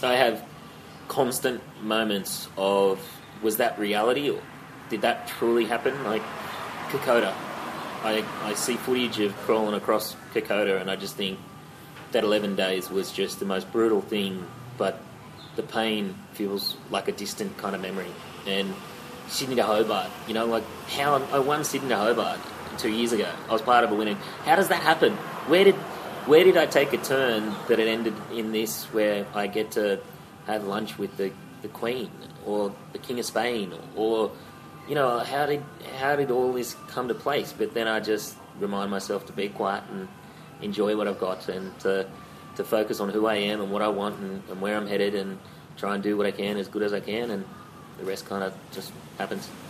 I have constant moments of, was that reality, or did that truly happen? Like Kokoda, I see footage of crawling across Kokoda, and I just think that 11 days was just the most brutal thing, but the pain feels like a distant kind of memory. And Sydney to Hobart, like how I won Sydney to Hobart 2 years ago. I was part of a winning. How does that happen? Where did I take a turn that it ended in this, where I get to have lunch with the Queen or the King of Spain, or how did all this come to place? But then I just remind myself to be quiet and enjoy what I've got, and to focus on who I am and what I want and where I'm headed, and try and do what I can as good as I can, and the rest kind of just happens.